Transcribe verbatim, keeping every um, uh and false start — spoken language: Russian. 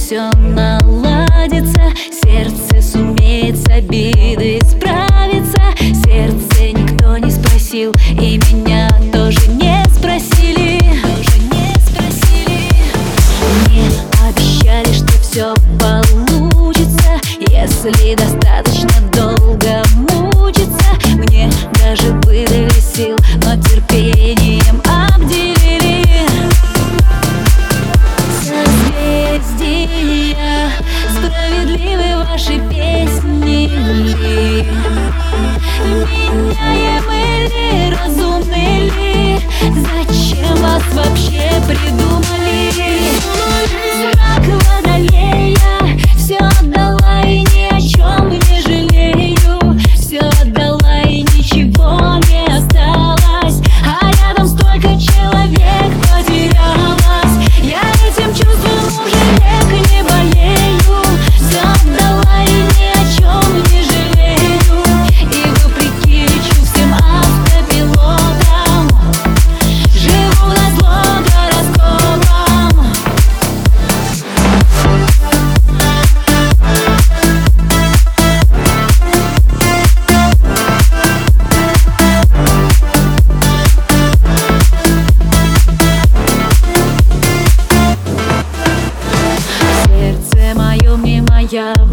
все наладится. Сердце сумеет с обидой справиться. Сердце никто не спросил, и меня тоже не спросили. Тоже не спросили. Мне обещали, что все получится, если достаточно долго мучиться. Мне даже выдали сил, но терпением обделили. Созвездия, справедливы ваши песни ли? Меняемы ли, разумны ли? Зачем вас вообще придумали? Знак Водолея, все отдала и ни о чем не жалею. Все отдала и ничего не осталось, а рядом столько человек потерялось. Я этим чувством уже век не болею. Все отдала и ни о чем не жалею. И вопреки чувствам автопилотом живу назло гороскопам. Сердце мое, мне моя